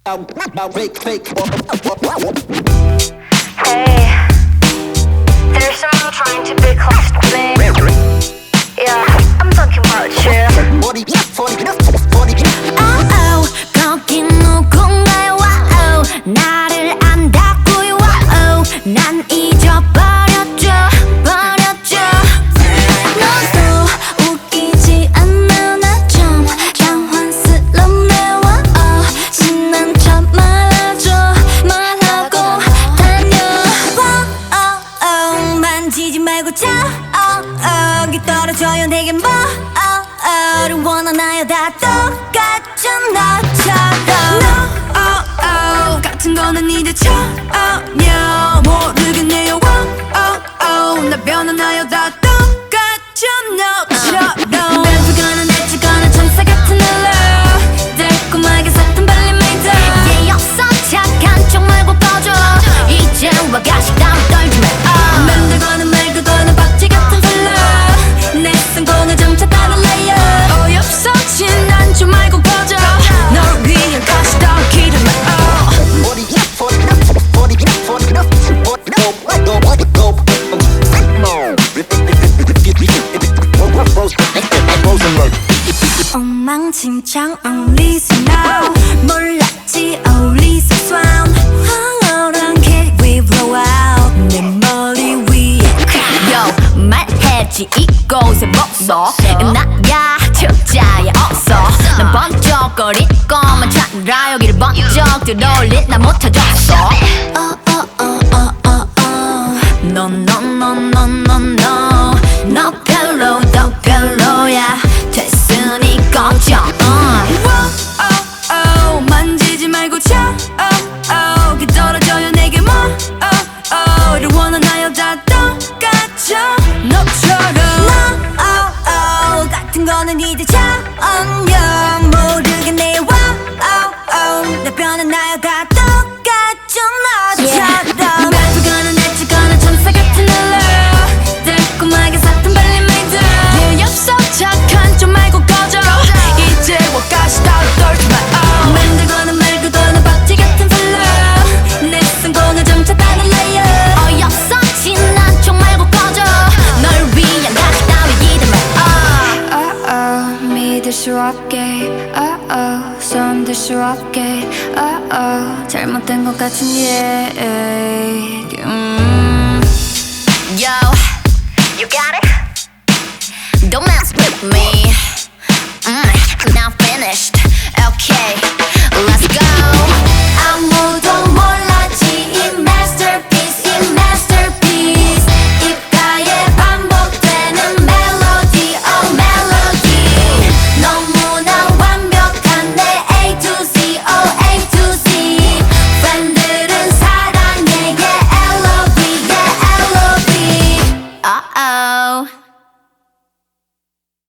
Hey, there's someone trying to be close to me. Yeah, I'm talking about you. Oh, 거기 누군가요? Wow, 나를 안다고요? Wow, 난 잊어버렸죠, 버렸죠. 너도 웃기지 않아 나 좀 장황스럽네. Wow, 신난 척 말아줘, 말하고 다녀. Wow, 만지지 말고 저기 떨어져요 내게 뭐를 원하나요? 다 똑같죠 너처럼. No, 같은 거는 이제 전혀 모르겠네요. 나 변하나요? 다 똑같죠 너처럼. 멘트거나 내치거나 천사 같은 널로 달콤하게 샀던 발리메이트. 예의 없어 착한 척 말고 꺼져. 이제 와 가식담 떨지 마. 만들거나 말거나 박쥐 같은 플로 내 성공을 점차 다른 레이어. 어이없어 지난 줄 말고 꺼져. 널 위한 가식담 기름 마. 엉망진창 어울리서 now 몰랐지 어울리서 swoon. 황홀한 cat we blow out 내 머리 위에 Yo 말해지 이곳에 목소 나야 적자에 없어. 난 번쩍거리고만 찾느라 여기를 번쩍 들어올린 나 못해줬어. No no no no no no 너 별로 더 별로야. 됐으니 꺼져. 만지지 말고 저기 떨어져요 내게 뭐를 원하나요? 다 똑같죠 너처럼. No, 같은 거는 이제 전혀 모르겠네요. 나 변하나요? 다 똑같죠 너처럼. 말투거나 내치거나 천사 같은 널로 달콤하게 샀던 발리메이트. 예의 없어 착한 척 말고 꺼져. 이제 와가시 따로 떨지 마. 만들거나 말거나 박쥐 같은 플로 내 성공을 점차 다른 레이어. 어이없어 지난 척 말고 꺼져. 널 위한 가식 따위 기대 마. 믿을 수 없게 손들 수 없게 잘못된 것 같은 얘기. Yo, you got it? Don't mess with me.